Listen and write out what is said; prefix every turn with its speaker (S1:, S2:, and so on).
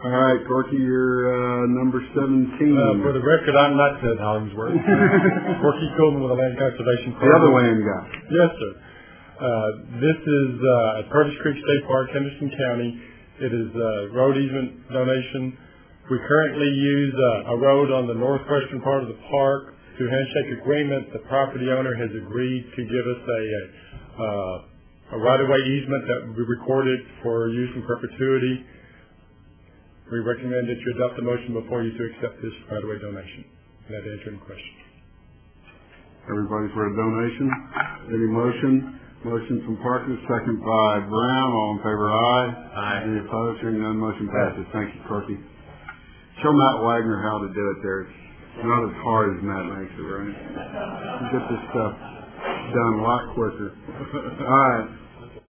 S1: All right, Corky, you're number 17.
S2: For the record, I'm not Ted Hollingsworth. Corky Coleman with the Land Conservation Corps.
S1: The other land guy.
S2: Yes, sir. This is at Curtis Creek State Park, Henderson County. It is a road easement donation. We currently use a road on the northwestern part of the park. Through handshake agreement, the property owner has agreed to give us a right-of-way easement that will be recorded for use in perpetuity. We recommend that you adopt the motion before you to accept this right-of-way donation. That answer any questions.
S1: Everybody for a donation? Any motion? Motion from Parker, second by Brown. All in favor, aye.
S3: Aye.
S1: Any opposed? Hearing none, motion passes. Thank you, Corky. Show Matt Wagner how to do it there. It's not as hard as Matt makes it, right? You get this stuff done a lot quicker. All right.